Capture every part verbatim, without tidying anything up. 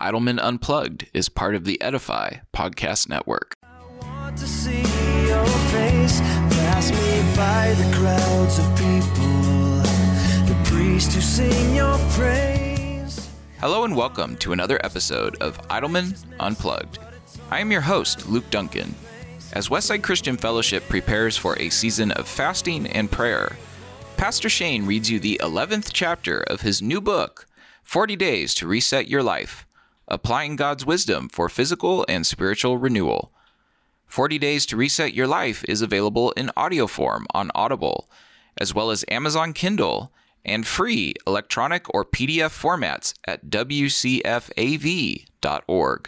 Idleman Unplugged is part of the Edify podcast network. I want to see your face, pass me by the crowds of people, the priests who sing your praise. Hello and welcome to another episode of Idleman Unplugged. I am your host, Luke Duncan. As Westside Christian Fellowship prepares for a season of fasting and prayer, Pastor Shane reads you the eleventh chapter of his new book, forty days to Reset Your Life, Applying God's Wisdom for Physical and Spiritual Renewal. forty days to Reset Your Life is available in audio form on Audible, as well as Amazon Kindle, and free electronic or P D F formats at w c f a v dot org.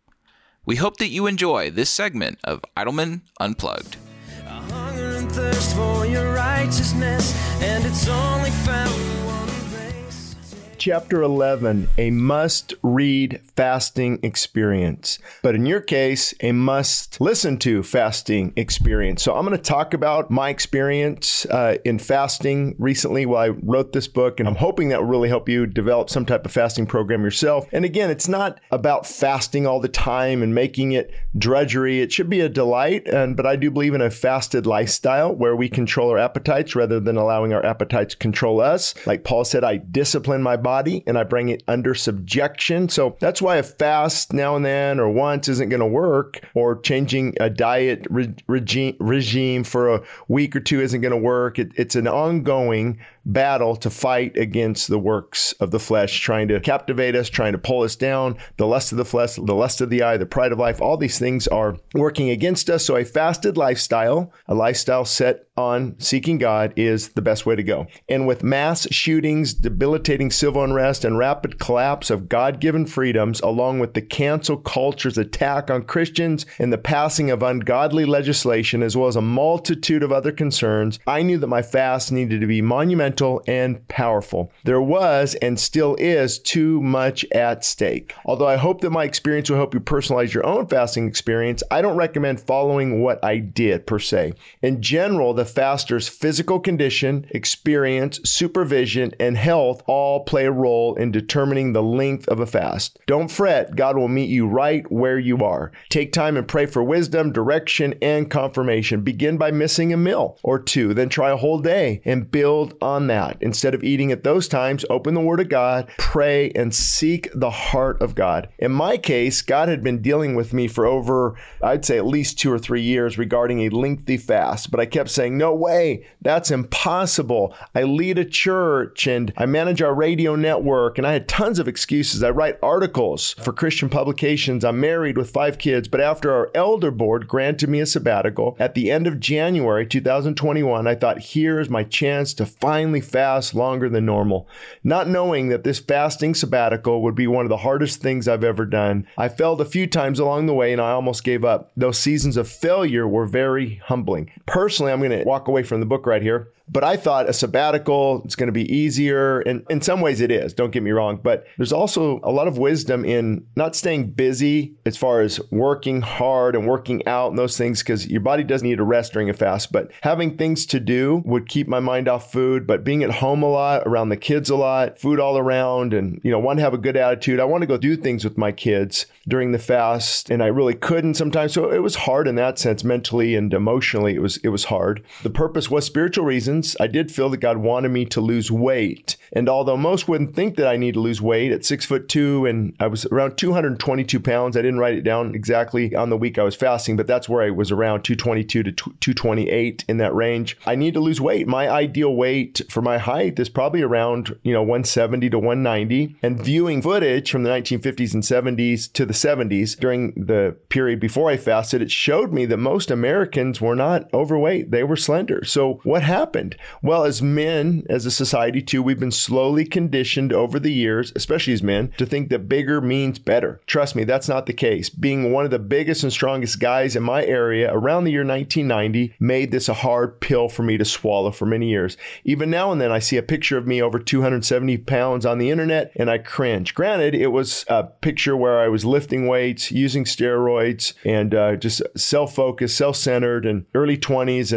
We hope that you enjoy this segment of Idleman Unplugged. A hunger and thirst for your righteousness, and it's only found in one grace. Chapter eleven, a must-read fasting experience. But in your case, a must-listen-to fasting experience. So I'm going to talk about my experience uh, in fasting recently while I wrote this book, and I'm hoping that will really help you develop some type of fasting program yourself. And again, it's not about fasting all the time and making it drudgery. It should be a delight, and but I do believe in a fasted lifestyle where we control our appetites rather than allowing our appetites control us. Like Paul said, I discipline my body. Body and I bring it under subjection. So that's why a fast now and then or once isn't going to work, or changing a diet re- regime, regime for a week or two isn't going to work. It, it's an ongoing battle to fight against the works of the flesh, trying to captivate us, trying to pull us down, the lust of the flesh, the lust of the eye, the pride of life. All these things are working against us. So a fasted lifestyle, a lifestyle set on seeking God, is the best way to go. And with mass shootings, debilitating civil unrest, and rapid collapse of God-given freedoms, along with the cancel culture's attack on Christians and the passing of ungodly legislation, as well as a multitude of other concerns, I knew that my fast needed to be monumental and powerful. There was and still is too much at stake. Although I hope that my experience will help you personalize your own fasting experience, I don't recommend following what I did per se. In general, the faster's physical condition, experience, supervision, and health all play a role in determining the length of a fast. Don't fret, God will meet you right where you are. Take time and pray for wisdom, direction, and confirmation. Begin by missing a meal or two, then try a whole day and build on that. Instead of eating at those times, open the Word of God, pray, and seek the heart of God. In my case, God had been dealing with me for over, I'd say at least two or three years regarding a lengthy fast, but I kept saying, no way, that's impossible. I lead a church and I manage our radio network, and I had tons of excuses. I write articles for Christian publications. I'm married with five kids, but after our elder board granted me a sabbatical at the end of January two thousand twenty-one, I thought, here's my chance to finally fast longer than normal. Not knowing that this fasting sabbatical would be one of the hardest things I've ever done, I failed a few times along the way and I almost gave up. Those seasons of failure were very humbling. Personally, I'm going to walk away from the book right here. But I thought a sabbatical, it's going to be easier. And in some ways it is, don't get me wrong. But there's also a lot of wisdom in not staying busy as far as working hard and working out and those things, because your body doesn't need a rest during a fast. But having things to do would keep my mind off food. But being at home a lot, around the kids a lot, food all around, and, you know, want to have a good attitude. I want to go do things with my kids during the fast. And I really couldn't sometimes. So it was hard in that sense, mentally and emotionally. It was, it was hard. The purpose was spiritual reasons. I did feel that God wanted me to lose weight. And although most wouldn't think that I need to lose weight at six foot two, and I was around two hundred twenty-two pounds, I didn't write it down exactly on the week I was fasting, but that's where I was, around two twenty-two to two twenty-eight, in that range. I need to lose weight. My ideal weight for my height is probably around, you know, one seventy to one ninety. And viewing footage from the nineteen fifties and seventies to the seventies during the period before I fasted, it showed me that most Americans were not overweight. They were slender. So what happened? Well, as men, as a society too, we've been slowly conditioned over the years, especially as men, to think that bigger means better. Trust me, that's not the case. Being one of the biggest and strongest guys in my area around the year nineteen ninety made this a hard pill for me to swallow for many years. Even now and then, I see a picture of me over two hundred seventy pounds on the internet and I cringe. Granted, it was a picture where I was lifting weights, using steroids, and uh, just self-focused, self-centered, and early twenties, and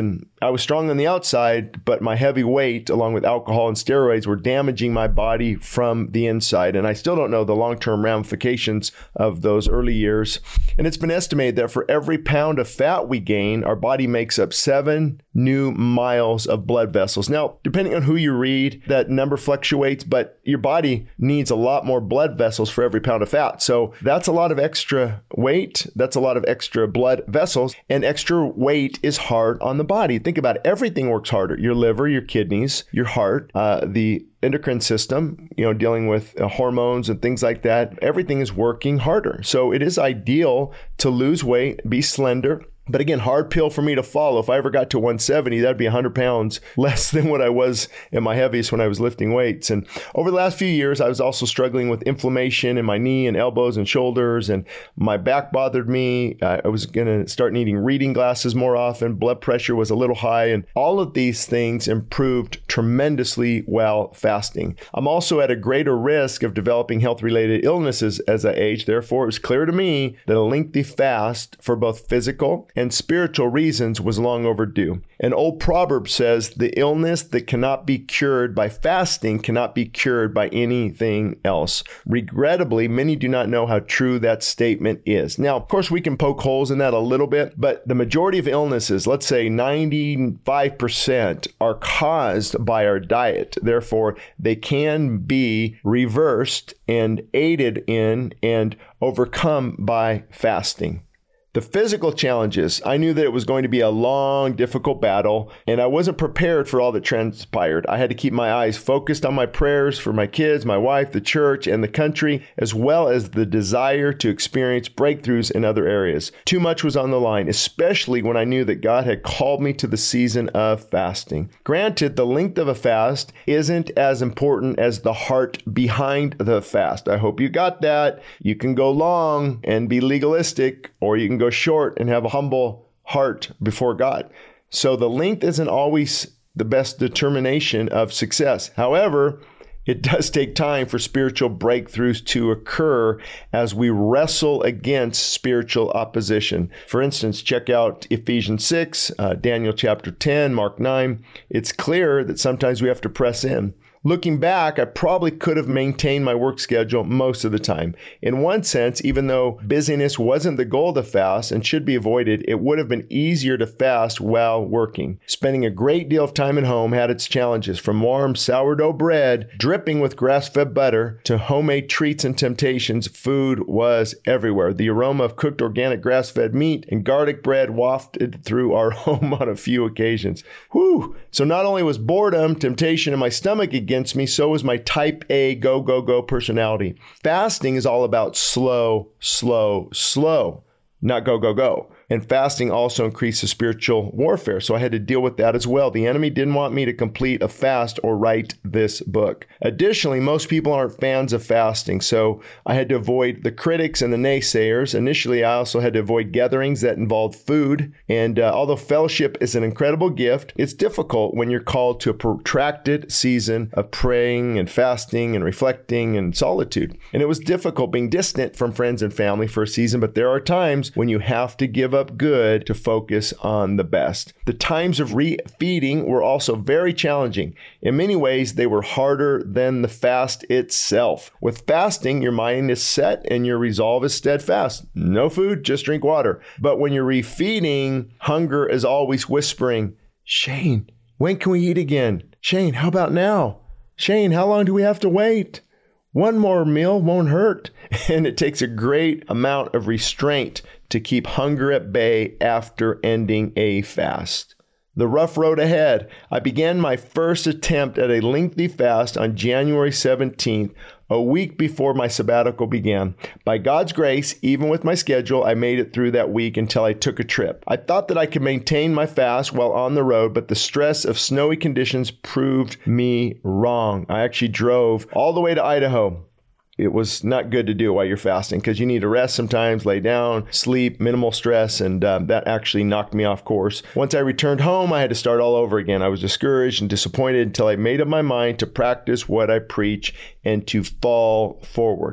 I was strong on the outside, but my heavy weight, along with alcohol and steroids, were damaging my body from the inside. And I still don't know the long-term ramifications of those early years. And it's been estimated that for every pound of fat we gain, our body makes up seven new miles of blood vessels. Now, depending on who you read, that number fluctuates, but your body needs a lot more blood vessels for every pound of fat. So that's a lot of extra weight. That's a lot of extra blood vessels, and extra weight is hard on the body. Think about it. Everything works harder. Your liver, your kidneys, your heart, uh, the endocrine system, you know, dealing with uh, hormones and things like that. Everything is working harder. So it is ideal to lose weight, be slender. But again, hard pill for me to follow. If I ever got to one seventy, that'd be one hundred pounds less than what I was in my heaviest when I was lifting weights. And over the last few years, I was also struggling with inflammation in my knee and elbows and shoulders, and my back bothered me. I was going to start needing reading glasses more often. Blood pressure was a little high, and all of these things improved tremendously while fasting. I'm also at a greater risk of developing health-related illnesses as I age. Therefore, it was clear to me that a lengthy fast for both physical and spiritual reasons was long overdue. An old proverb says, the illness that cannot be cured by fasting cannot be cured by anything else. Regrettably, many do not know how true that statement is. Now, of course, we can poke holes in that a little bit, but the majority of illnesses, let's say ninety-five percent, are caused by our diet. Therefore, they can be reversed and aided in and overcome by fasting. The physical challenges, I knew that it was going to be a long, difficult battle, and I wasn't prepared for all that transpired. I had to keep my eyes focused on my prayers for my kids, my wife, the church, and the country, as well as the desire to experience breakthroughs in other areas. Too much was on the line, especially when I knew that God had called me to the season of fasting. Granted, the length of a fast isn't as important as the heart behind the fast. I hope you got that. You can go long and be legalistic, or you can go short and have a humble heart before God. So the length isn't always the best determination of success. However, it does take time for spiritual breakthroughs to occur as we wrestle against spiritual opposition. For instance, check out Ephesians six, uh, Daniel chapter ten, Mark nine. It's clear that sometimes we have to press in. Looking back, I probably could have maintained my work schedule most of the time. In one sense, even though busyness wasn't the goal of the fast and should be avoided, it would have been easier to fast while working. Spending a great deal of time at home had its challenges, from warm sourdough bread dripping with grass-fed butter to homemade treats and temptations. Food was everywhere. The aroma of cooked organic grass-fed meat and garlic bread wafted through our home on a few occasions. Whew! So not only was boredom, temptation, and my stomach again against me, so is my type A go, go, go personality. Fasting is all about slow, slow, slow, not go, go, go. And fasting also increases spiritual warfare. So I had to deal with that as well. The enemy didn't want me to complete a fast or write this book. Additionally, most people aren't fans of fasting. So I had to avoid the critics and the naysayers. Initially, I also had to avoid gatherings that involved food. And uh, although fellowship is an incredible gift, it's difficult when you're called to a protracted season of praying and fasting and reflecting and solitude. And it was difficult being distant from friends and family for a season, but there are times when you have to give up good to focus on the best. The times of refeeding were also very challenging. In many ways, they were harder than the fast itself. With fasting, your mind is set and your resolve is steadfast. No food, just drink water. But when you're refeeding, hunger is always whispering, Shane, when can we eat again? Shane, how about now? Shane, how long do we have to wait? One more meal won't hurt. And it takes a great amount of restraint to keep hunger at bay after ending a fast. The rough road ahead. I began my first attempt at a lengthy fast on January seventeenth, a week before my sabbatical began. By God's grace, even with my schedule, I made it through that week until I took a trip. I thought that I could maintain my fast while on the road, but the stress of snowy conditions proved me wrong. I actually drove all the way to Idaho. It was not good to do while you're fasting because you need to rest sometimes, lay down, sleep, minimal stress, and um, that actually knocked me off course. Once I returned home, I had to start all over again. I was discouraged and disappointed until I made up my mind to practice what I preach and to fall forward.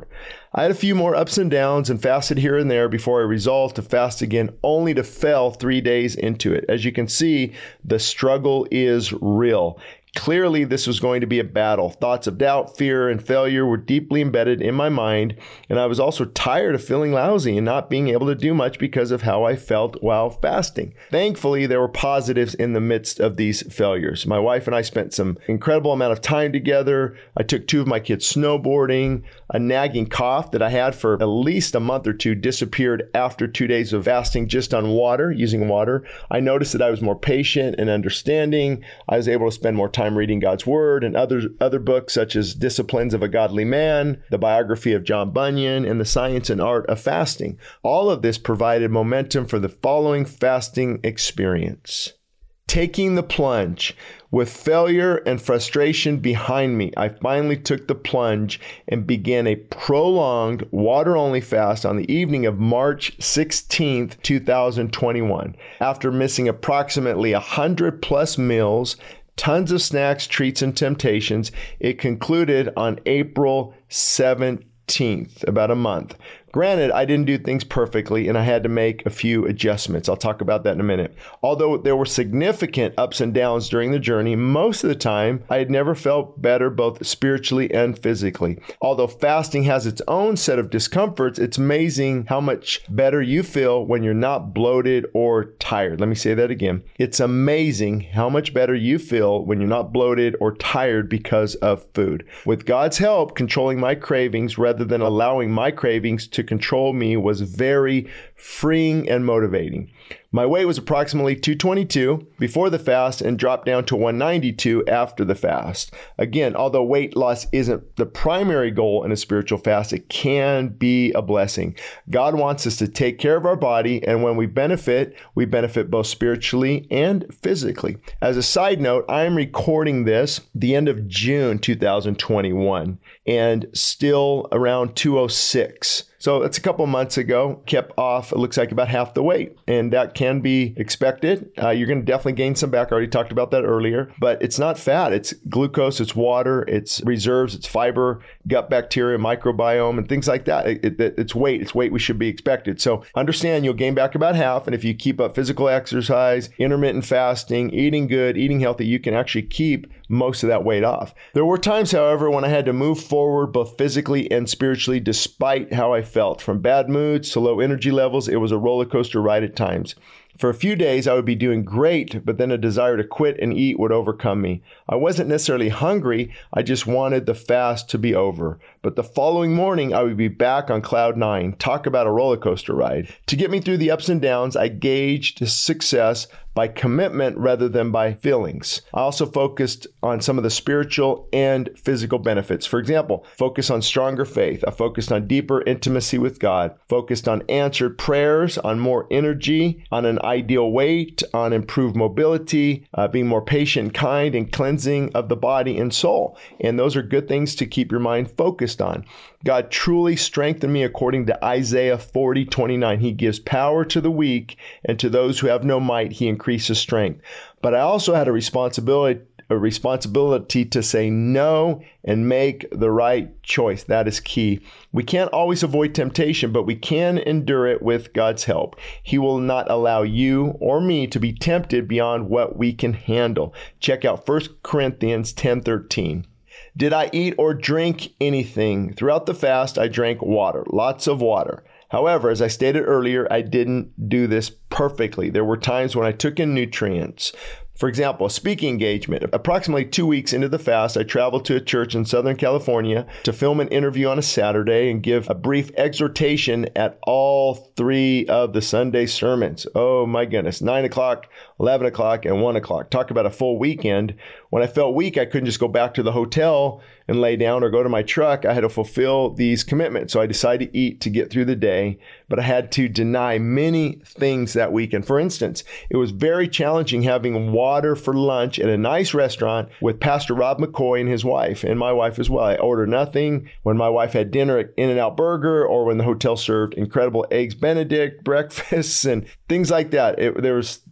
I had a few more ups and downs and fasted here and there before I resolved to fast again, only to fail three days into it. As you can see, the struggle is real. Clearly, this was going to be a battle. Thoughts of doubt, fear, and failure were deeply embedded in my mind, and I was also tired of feeling lousy and not being able to do much because of how I felt while fasting. Thankfully, there were positives in the midst of these failures. My wife and I spent some incredible amount of time together. I took two of my kids snowboarding. A nagging cough that I had for at least a month or two disappeared after two days of fasting just on water, using water. I noticed that I was more patient and understanding. I was able to spend more time reading God's Word and other, other books such as Disciplines of a Godly Man, the biography of John Bunyan, and The Science and Art of Fasting. All of this provided momentum for the following fasting experience. Taking the plunge. With failure and frustration behind me, I finally took the plunge and began a prolonged water-only fast on the evening of March sixteenth, two thousand twenty-one. After missing approximately one hundred plus meals, tons of snacks, treats, and temptations, it concluded on April seventeenth, about a month. Granted, I didn't do things perfectly and I had to make a few adjustments. I'll talk about that in a minute. Although there were significant ups and downs during the journey, most of the time I had never felt better both spiritually and physically. Although fasting has its own set of discomforts, it's amazing how much better you feel when you're not bloated or tired. Let me say that again. It's amazing how much better you feel when you're not bloated or tired because of food. With God's help, controlling my cravings rather than allowing my cravings to to control me was very freeing and motivating. My weight was approximately two twenty-two before the fast and dropped down to one ninety-two after the fast. Again, although weight loss isn't the primary goal in a spiritual fast, it can be a blessing. God wants us to take care of our body, and when we benefit, we benefit both spiritually and physically. As a side note, I am recording this the end of June two thousand twenty-one and still around two oh six. So it's a couple months ago, kept off, it looks like about half the weight, and that can be expected. Uh, you're going to definitely gain some back. I already talked about that earlier, but it's not fat. It's glucose, it's water, it's reserves, it's fiber, gut bacteria, microbiome, and things like that. It, it, it's weight. It's weight we should be expected. So understand you'll gain back about half, and if you keep up physical exercise, intermittent fasting, eating good, eating healthy, you can actually keep most of that weight off. There were times, however, when I had to move forward both physically and spiritually despite how I felt. From bad moods to low energy levels, it was a roller coaster ride at times. For a few days, I would be doing great, but then a desire to quit and eat would overcome me. I wasn't necessarily hungry, I just wanted the fast to be over. But the following morning, I would be back on cloud nine. Talk about a roller coaster ride. To get me through the ups and downs, I gauged success by commitment rather than by feelings. I also focused on some of the spiritual and physical benefits. For example, focus on stronger faith. I focused on deeper intimacy with God, focused on answered prayers, on more energy, on an ideal weight, on improved mobility, uh, being more patient, kind, and cleansing of the body and soul. And those are good things to keep your mind focused on. God truly strengthened me according to Isaiah forty twenty-nine. He gives power to the weak, and to those who have no might, he increases strength. But I also had a responsibility a responsibility to say no and make the right choice. That is key. We can't always avoid temptation, but we can endure it with God's help. He will not allow you or me to be tempted beyond what we can handle. Check out First Corinthians ten thirteen. Did I eat or drink anything? Throughout the fast, I drank water, lots of water. However, as I stated earlier, I didn't do this perfectly. There were times when I took in nutrients. For example, a speaking engagement. Approximately two weeks into the fast, I traveled to a church in Southern California to film an interview on a Saturday and give a brief exhortation at all three of the Sunday sermons. Oh my goodness, nine o'clock, eleven o'clock, and one o'clock. Talk about a full weekend. When I felt weak, I couldn't just go back to the hotel and lay down or go to my truck. I had to fulfill these commitments. So I decided to eat to get through the day, but I had to deny many things that weekend. For instance, it was very challenging having water for lunch at a nice restaurant with Pastor Rob McCoy and his wife, and my wife as well. I ordered nothing when my wife had dinner at In-N-Out Burger, or when the hotel served incredible Eggs Benedict breakfasts and things like that. It, there was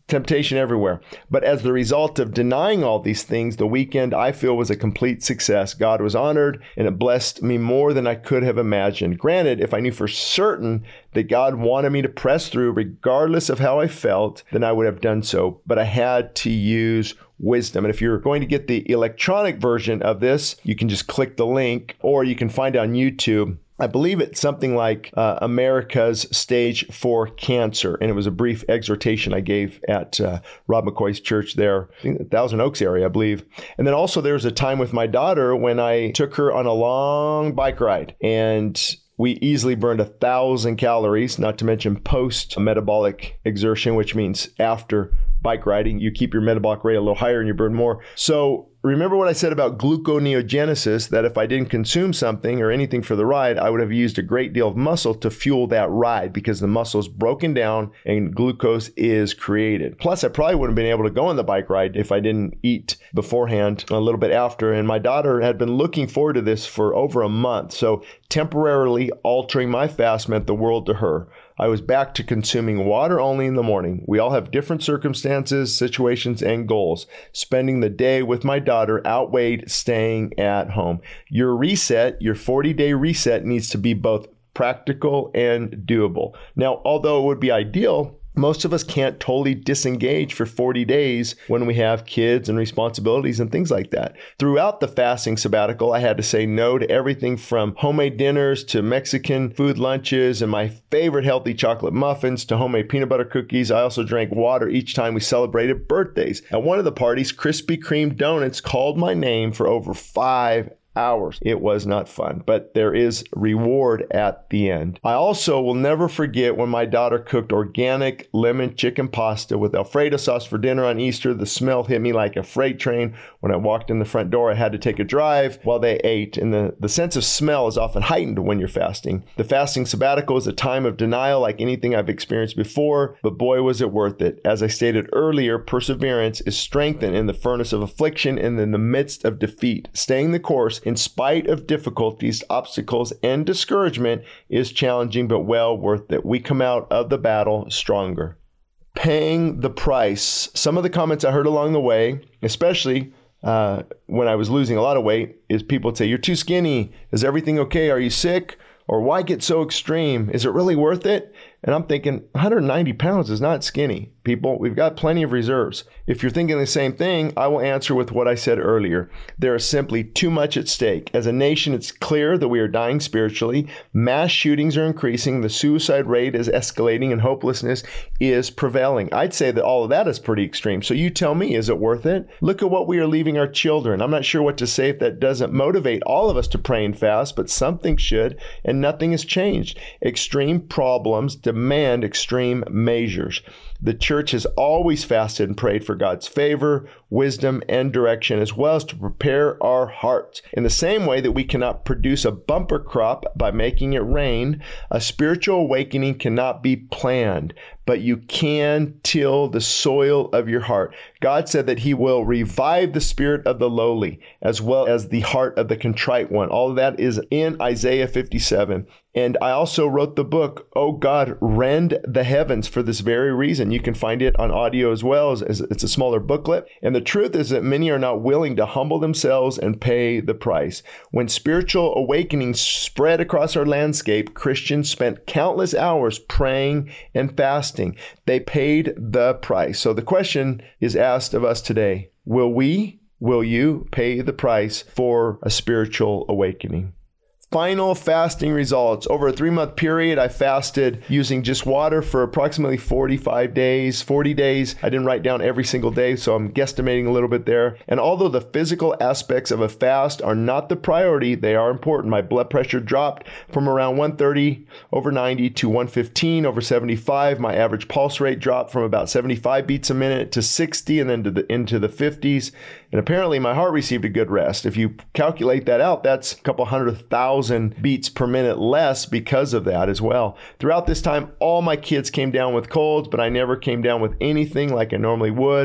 temptation everywhere. But as the result of denying all these things, the weekend I feel was a complete success. God was honored and it blessed me more than I could have imagined. Granted, if I knew for certain that God wanted me to press through regardless of how I felt, then I would have done so. But I had to use wisdom. And if you're going to get the electronic version of this, you can just click the link, or you can find it on YouTube. I believe it's something like uh, America's Stage four Cancer. And it was a brief exhortation I gave at uh, Rob McCoy's church there, in the Thousand Oaks area, I believe. And then also there was a time with my daughter when I took her on a long bike ride, and we easily burned a thousand calories, not to mention post-metabolic exertion, which means after bike riding, you keep your metabolic rate a little higher and you burn more. So remember what I said about gluconeogenesis, that if I didn't consume something or anything for the ride, I would have used a great deal of muscle to fuel that ride because the muscle is broken down and glucose is created. Plus, I probably wouldn't have been able to go on the bike ride if I didn't eat beforehand, a little bit after. And my daughter had been looking forward to this for over a month. So temporarily altering my fast meant the world to her. I was back to consuming water only in the morning. We all have different circumstances, situations, and goals. Spending the day with my daughter outweighed staying at home. Your reset, your forty-day reset needs to be both practical and doable. Now, although it would be ideal, most of us can't totally disengage for forty days when we have kids and responsibilities and things like that. Throughout the fasting sabbatical, I had to say no to everything from homemade dinners to Mexican food lunches and my favorite healthy chocolate muffins to homemade peanut butter cookies. I also drank water each time we celebrated birthdays. At one of the parties, Krispy Kreme donuts called my name for over five hours. It was not fun, but there is reward at the end. I also will never forget when my daughter cooked organic lemon chicken pasta with Alfredo sauce for dinner on Easter. The smell hit me like a freight train. When I walked in the front door, I had to take a drive while they ate, and the, the sense of smell is often heightened when you're fasting. The fasting sabbatical is a time of denial like anything I've experienced before, but boy, was it worth it. As I stated earlier, perseverance is strengthened in the furnace of affliction and in the midst of defeat. Staying the course in spite of difficulties, obstacles, and discouragement is challenging, but well worth it. We come out of the battle stronger. Paying the price. Some of the comments I heard along the way, especially uh, when I was losing a lot of weight, is people would say, "You're too skinny. Is everything okay? Are you sick? Or why get so extreme? Is it really worth it?" And I'm thinking, one hundred ninety pounds is not skinny, people. We've got plenty of reserves. If you're thinking the same thing, I will answer with what I said earlier. There is simply too much at stake. As a nation, it's clear that we are dying spiritually. Mass shootings are increasing. The suicide rate is escalating and hopelessness is prevailing. I'd say that all of that is pretty extreme. So you tell me, is it worth it? Look at what we are leaving our children. I'm not sure what to say if that doesn't motivate all of us to pray and fast, but something should, and nothing has changed. Extreme problems demand extreme measures. The church has always fasted and prayed for God's favor, wisdom, and direction, as well as to prepare our hearts. In the same way that we cannot produce a bumper crop by making it rain, a spiritual awakening cannot be planned, but you can till the soil of your heart. God said that he will revive the spirit of the lowly, as well as the heart of the contrite one. All of that is in Isaiah fifty-seven. And I also wrote the book, Oh God, Rend the Heavens, for this very reason. You can find it on audio as well, as it's a smaller booklet. And the truth is that many are not willing to humble themselves and pay the price. When spiritual awakenings spread across our landscape, Christians spent countless hours praying and fasting. They paid the price. So the question is asked of us today, will we, will you pay the price for a spiritual awakening? Final fasting results. Over a three-month period, I fasted using just water for approximately forty-five days, forty days. I didn't write down every single day, so I'm guesstimating a little bit there. And although the physical aspects of a fast are not the priority, they are important. My blood pressure dropped from around one thirty over ninety to one fifteen over seventy-five. My average pulse rate dropped from about seventy-five beats a minute to sixty and then to the, into the fifties. And apparently my heart received a good rest. If you calculate that out, that's a couple hundred thousand beats per minute less because of that as well. Throughout this time, all my kids came down with colds, but I never came down with anything like I normally would.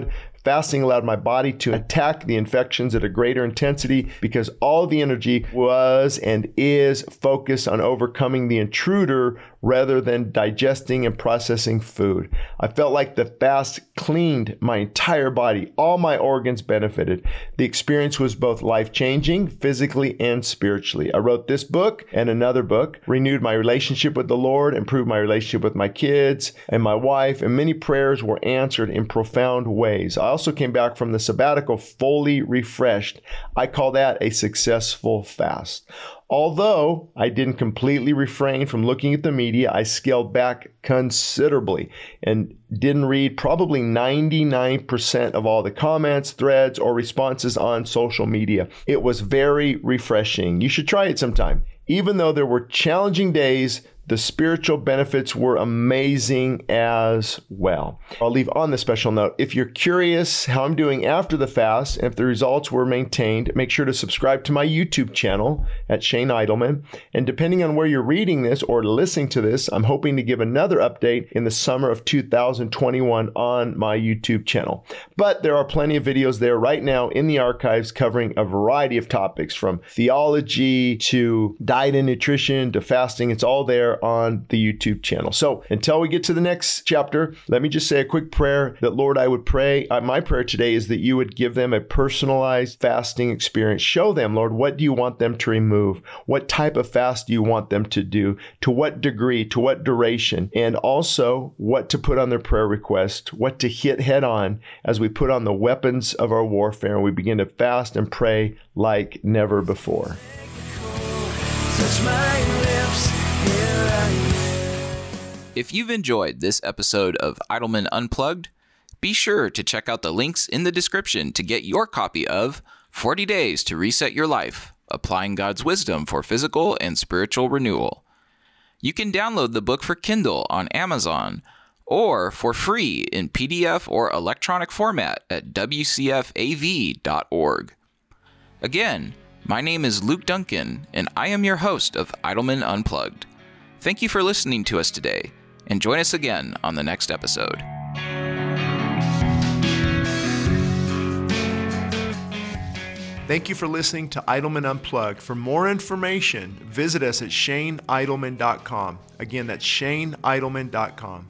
Fasting allowed my body to attack the infections at a greater intensity because all the energy was and is focused on overcoming the intruder rather than digesting and processing food. I felt like the fast cleaned my entire body. All my organs benefited. The experience was both life-changing, physically and spiritually. I wrote this book and another book, renewed my relationship with the Lord, improved my relationship with my kids and my wife, and many prayers were answered in profound ways. I also came back from the sabbatical fully refreshed. I call that a successful fast. Although I didn't completely refrain from looking at the media, I scaled back considerably and didn't read probably ninety-nine percent of all the comments, threads, or responses on social media. It was very refreshing. You should try it sometime. Even though there were challenging days, the spiritual benefits were amazing as well. I'll leave on the special note. If you're curious how I'm doing after the fast and if the results were maintained, make sure to subscribe to my YouTube channel at Shane Idleman. And depending on where you're reading this or listening to this, I'm hoping to give another update in the summer of two thousand twenty-one on my YouTube channel. But there are plenty of videos there right now in the archives covering a variety of topics from theology to diet and nutrition to fasting. It's all there on the YouTube channel. So until we get to the next chapter, let me just say a quick prayer that, Lord, I would pray. Uh, my prayer today is that you would give them a personalized fasting experience. Show them, Lord, what do you want them to remove? What type of fast do you want them to do? To what degree? To what duration? And also what to put on their prayer request, what to hit head on as we put on the weapons of our warfare and we begin to fast and pray like never before. Touch my lips, here I am. If you've enjoyed this episode of Idleman Unplugged, be sure to check out the links in the description to get your copy of forty days to Reset Your Life, Applying God's Wisdom for Physical and Spiritual Renewal. You can download the book for Kindle on Amazon or for free in P D F or electronic format at w c f a v dot org. Again, my name is Luke Duncan, and I am your host of Idleman Unplugged. Thank you for listening to us today, and join us again on the next episode. Thank you for listening to Idleman Unplugged. For more information, visit us at shane idleman dot com. Again, that's shane idleman dot com.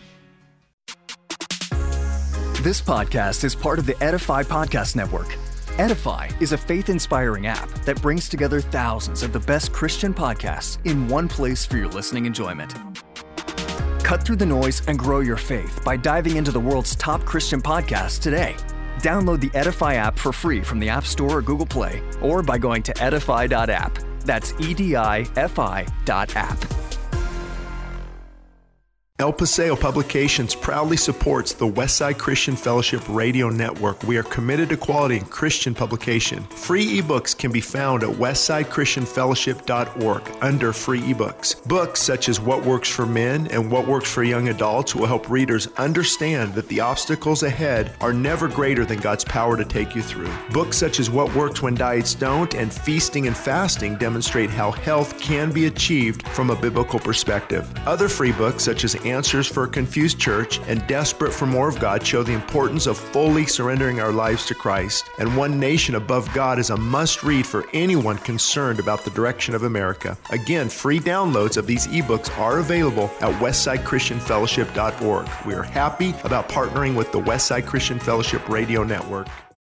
This podcast is part of the Edify Podcast Network. Edify is a faith-inspiring app that brings together thousands of the best Christian podcasts in one place for your listening enjoyment. Cut through the noise and grow your faith by diving into the world's top Christian podcasts today. Download the Edify app for free from the App Store or Google Play, or by going to edify dot app. That's E D I F I dot app. El Paseo Publications proudly supports the Westside Christian Fellowship Radio Network. We are committed to quality in Christian publication. Free ebooks can be found at westside christian fellowship dot org under free ebooks. Books such as What Works for Men and What Works for Young Adults will help readers understand that the obstacles ahead are never greater than God's power to take you through. Books such as What Works When Diets Don't and Feasting and Fasting demonstrate how health can be achieved from a biblical perspective. Other free books such as Answers for a Confused Church and Desperate for More of God show the importance of fully surrendering our lives to Christ. And One Nation Above God is a must-read for anyone concerned about the direction of America. Again, free downloads of these ebooks are available at westside christian fellowship dot org. We are happy about partnering with the Westside Christian Fellowship Radio Network.